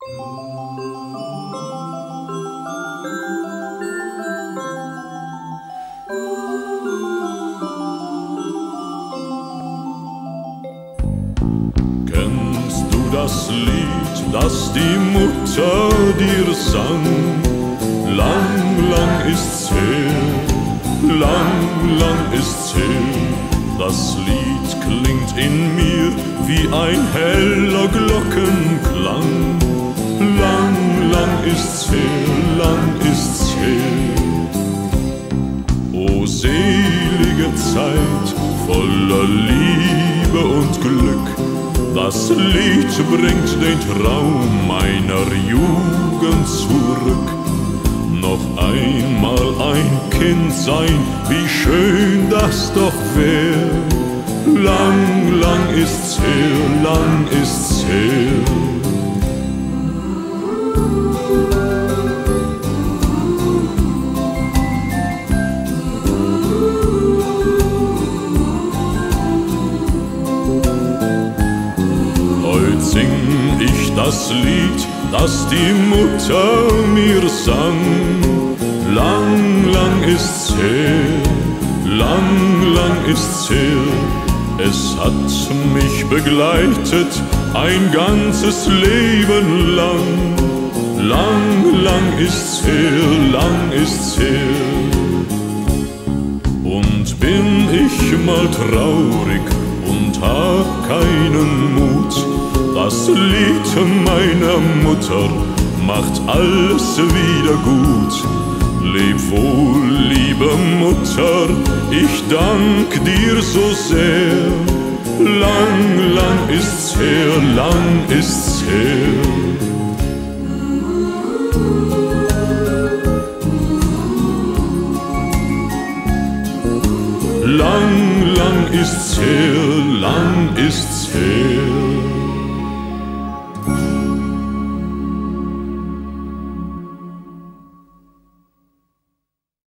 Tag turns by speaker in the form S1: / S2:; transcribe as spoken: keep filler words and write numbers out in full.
S1: Kennst du das Lied, das die Mutter dir sang? Lang, lang ist's her, lang, lang ist's her. Das Lied klingt in mir wie ein heller Glockenklang. Lang, lang ist's her, lang ist's her. O selige Zeit voller Liebe und Glück, das Lied bringt den Traum meiner Jugend zurück. Noch einmal ein Kind sein, wie schön das doch wär. Lang, lang ist's her, lang ist's her. Heut sing ich das Lied, das die Mutter mir sang. Lang, lang ist's her, lang, lang ist's her. Es hat mich begleitet ein ganzes Leben lang. Lang, lang ist's her, lang ist's her. Und bin ich mal traurig und hab keinen Mut, das Lied meiner Mutter macht alles wieder gut. Leb wohl, liebe Mutter, ich dank dir so sehr. Lang, lang ist's her, lang ist's her. Lang, lang ist's her, lang ist's her.